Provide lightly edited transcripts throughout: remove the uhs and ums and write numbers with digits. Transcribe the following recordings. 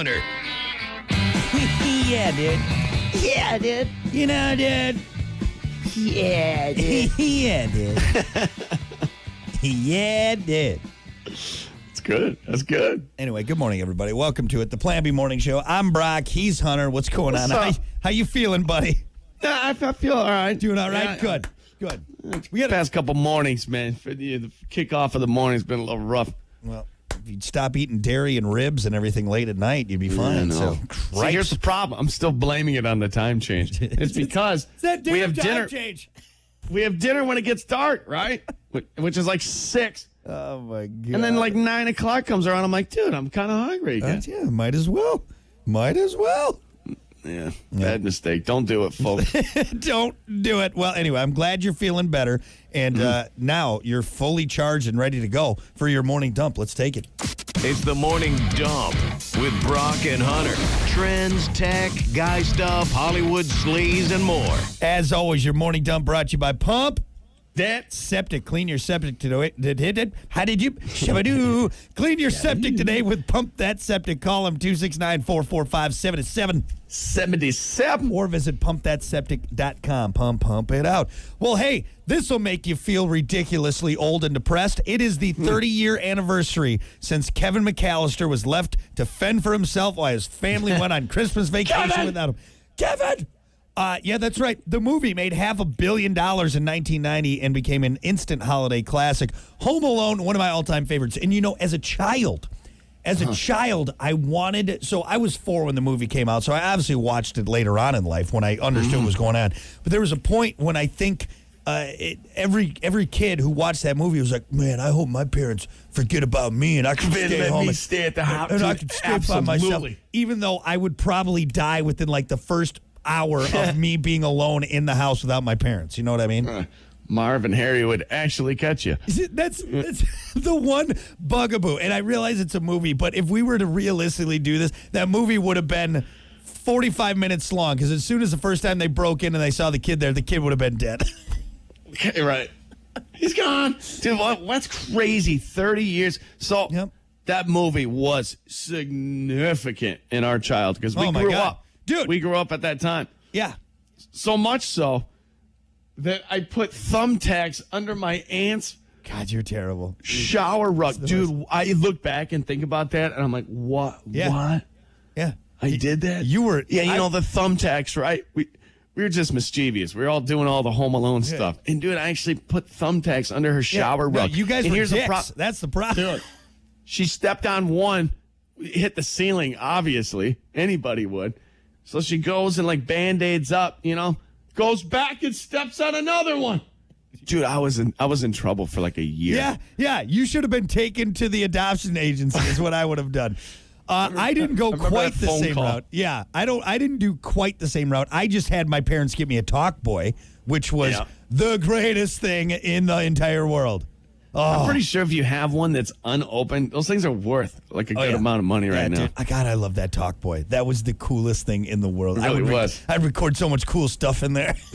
Hunter. Yeah, dude. Yeah, dude. You know, dude. Yeah, dude. Yeah, dude. Yeah, dude. It's good. That's good. Anyway, good morning, everybody. Welcome to it, the Plan B Morning Show. I'm Brock. He's Hunter. What's going on? How you feeling, buddy? I feel all right. Doing all right? Yeah. Good. We had the past couple mornings, man. For the kickoff of the morning's been a little rough. Well, if you'd stop eating dairy and ribs and everything late at night, you'd be fine. So, See, here's the problem. I'm still blaming it on the time change. It's because It's that damn we have time dinner. change. We have dinner when it gets dark, right? Which is like 6. Oh, my God. And then like 9 o'clock comes around. I'm like, dude, I'm kind of hungry again. Yeah, might as well. Yeah, bad mistake. Don't do it, folks. Don't do it. Well, anyway, I'm glad you're feeling better. And now you're fully charged and ready to go for your morning dump. Let's take it. It's the Morning Dump with Brock and Hunter. Trends, tech, guy stuff, Hollywood sleaze, and more. As always, your morning dump brought to you by Pump That Septic. Clean your septic today. How did you? Shabadoo. Clean your septic today with Pump That Septic. Call them 269-445-77. 77. Or visit pumpthatseptic.com. Pump it out. Well, hey, this will make you feel ridiculously old and depressed. It is the 30-year anniversary since Kevin McAllister was left to fend for himself while his family went on Christmas vacation Kevin! without him. Kevin! Yeah, that's right. The movie made $500 million in 1990 and became an instant holiday classic. Home Alone, one of my all-time favorites. And, you know, as a child, I wanted... So I was 4 when the movie came out, so I obviously watched it later on in life when I understood what was going on. But there was a point when I think every kid who watched that movie was like, man, I hope my parents forget about me and I can stay home. Me stay at the house. And I can stay by myself. Even though I would probably die within like the first hour of me being alone in the house without my parents. You know what I mean? Marv and Harry would actually catch you. That's the one bugaboo. And I realize it's a movie, but if we were to realistically do this, that movie would have been 45 minutes long because as soon as the first time they broke in and they saw the kid there, the kid would have been dead. Okay, right. He's gone. Dude, what's crazy? 30 years. So that movie was significant in our child because we grew up. Dude. We grew up at that time. Yeah. So much so that I put thumbtacks under my aunt's God, you're terrible. shower rug. Dude, I look back and think about that, and I'm like, what? Yeah. What? Yeah. I did that? You were... Yeah, you know, the thumbtacks, right? We were just mischievous. We were all doing all the Home Alone stuff. And, dude, I actually put thumbtacks under her shower rug. No, you guys and were here's dicks. That's the problem. Dude, she stepped on one, hit the ceiling, obviously. Anybody would. So she goes and, like, Band-Aids up, you know, goes back and steps on another one. Dude, I was in trouble for like a year. Yeah. You should have been taken to the adoption agency is what I would have done. I didn't go quite the same route. Yeah, I didn't do quite the same route. I just had my parents get me a talk boy, which was the greatest thing in the entire world. Oh. I'm pretty sure if you have one that's unopened, those things are worth like a good amount of money right now. Dude, God, I love that talk boy. That was the coolest thing in the world. It really was. I'd record so much cool stuff in there.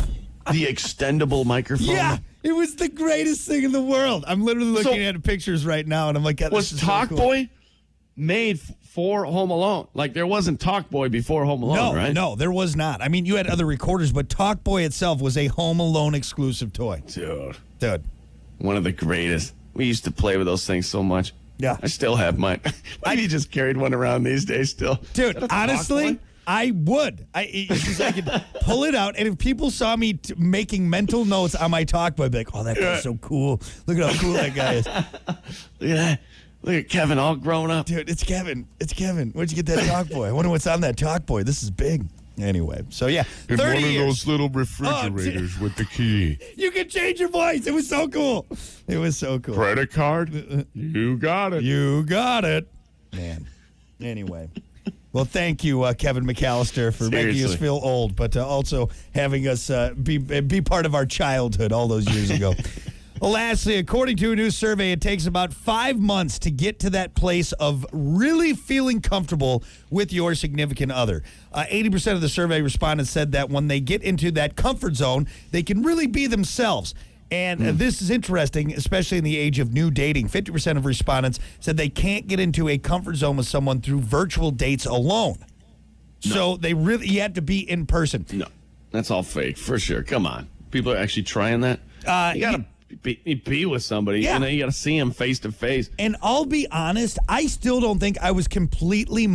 The extendable microphone. Yeah, it was the greatest thing in the world. I'm literally looking at pictures right now, and I'm like, God, was this is Talk so cool. Boy made for Home Alone? Like, there wasn't Talk Boy before Home Alone, right? No, there was not. I mean, you had other recorders, but Talk Boy itself was a Home Alone exclusive toy. Dude. One of the greatest. We used to play with those things so much. Yeah. I still have mine. Maybe just carried one around these days still. Dude, honestly, I would. I could pull it out, and if people saw me making mental notes on my Talk Boy, I'd be like, oh, that guy's so cool. Look at how cool that guy is. Look at that. Look at Kevin all grown up. Dude, it's Kevin. Where'd you get that Talk Boy? I wonder what's on that Talk Boy. This is big. Anyway, so yeah, 30 one years. of those little refrigerators with the key. You can change your voice. It was so cool. Credit card? You got it. You got it. Man. Anyway. Well, thank you, Kevin McAllister, for making us feel old, but also having us be part of our childhood all those years ago. Lastly, according to a new survey, it takes about 5 months to get to that place of really feeling comfortable with your significant other. 80% of the survey respondents said that when they get into that comfort zone, they can really be themselves. And this is interesting, especially in the age of new dating. 50% of respondents said they can't get into a comfort zone with someone through virtual dates alone. No. So you have to be in person. No, that's all fake for sure. Come on. People are actually trying that. You got to be with somebody. Yeah. You got to see him face to face. And I'll be honest, I still don't think I was completely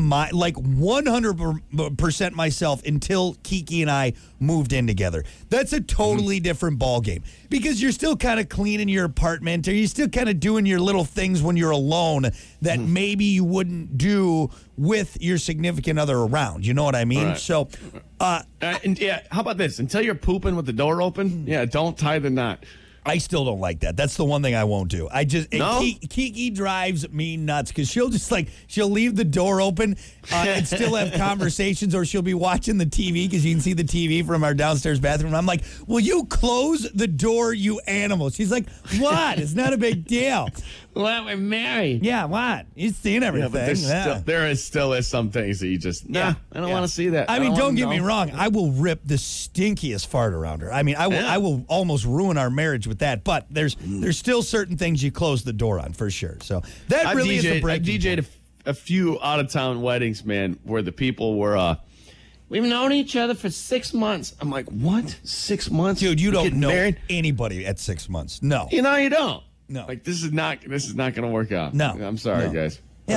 100% myself until Kiki and I moved in together. That's a totally different ballgame because you're still kind of cleaning your apartment or you're still kind of doing your little things when you're alone that maybe you wouldn't do with your significant other around. You know what I mean? Right. So, how about this? Until you're pooping with the door open, don't tie the knot. I still don't like that. That's the one thing I won't do. No? Kiki drives me nuts because she'll leave the door open and still have conversations, or she'll be watching the TV because you can see the TV from our downstairs bathroom. And I'm like, will you close the door, you animal? She's like, what? It's not a big deal. Well, we're married. Yeah, what? You've seen everything. But there still is some things that you just, I don't want to see that. I mean, don't get me wrong. I will rip the stinkiest fart around her. I mean, I will almost ruin our marriage with that. But there's still certain things you close the door on for sure. So that really is a break. I DJ'd a few out-of-town weddings, man, where the people were, we've known each other for 6 months. I'm like, what? 6 months? Dude, you don't know married? anybody at 6 months. No. You don't. No. Like, this is not going to work out. No. I'm sorry, guys.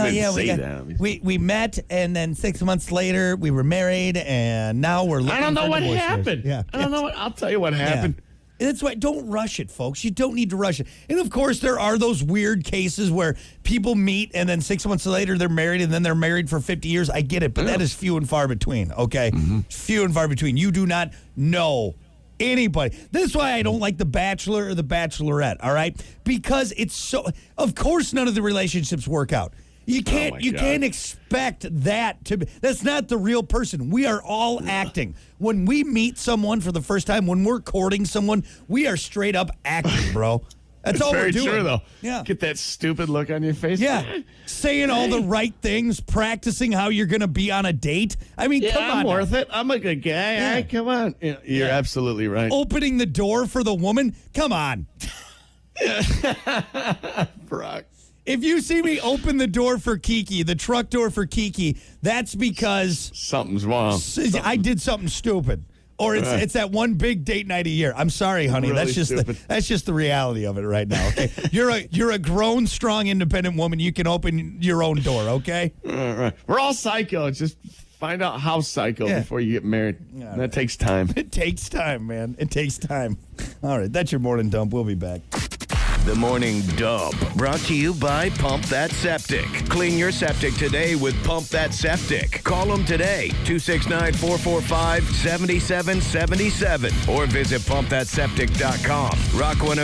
We met, and then 6 months later, we were married, and now we're looking I don't know for what divorce happened. years. I don't know I'll tell you what happened. Yeah. That's why don't rush it, folks. You don't need to rush it. And, of course, there are those weird cases where people meet, and then 6 months later, they're married, and then they're married for 50 years. I get it, but that is few and far between, okay? Few and far between. You do not know anybody. That's why I don't like The Bachelor or The Bachelorette, all right? Because it's so, of course, none of the relationships work out. You can't expect that to be. That's not the real person. We are all acting. When we meet someone for the first time, when we're courting someone, we are straight up acting, bro. That's all we're doing. Very true, though. Yeah. Get that stupid look on your face. Yeah. Saying all the right things, practicing how you're going to be on a date. I mean, come on. I'm worth it. I'm a good guy. Yeah. All right, come on. You're absolutely right. Opening the door for the woman? Come on. Brock. If you see me open the door for Kiki, the truck door for Kiki, that's because something's wrong. I did something stupid. Or it's that one big date night a year. I'm sorry, honey. Really That's just the reality of it right now. Okay, you're a grown, strong, independent woman. You can open your own door. Okay. All right. We're all psycho. Just find out how psycho before you get married. That takes time. It takes time, man. It takes time. All right, that's your morning dump. We'll be back. The Morning Dump, brought to you by Pump That Septic. Clean your septic today with Pump That Septic. Call them today, 269-445-7777, or visit pumpthatseptic.com. Rock 102.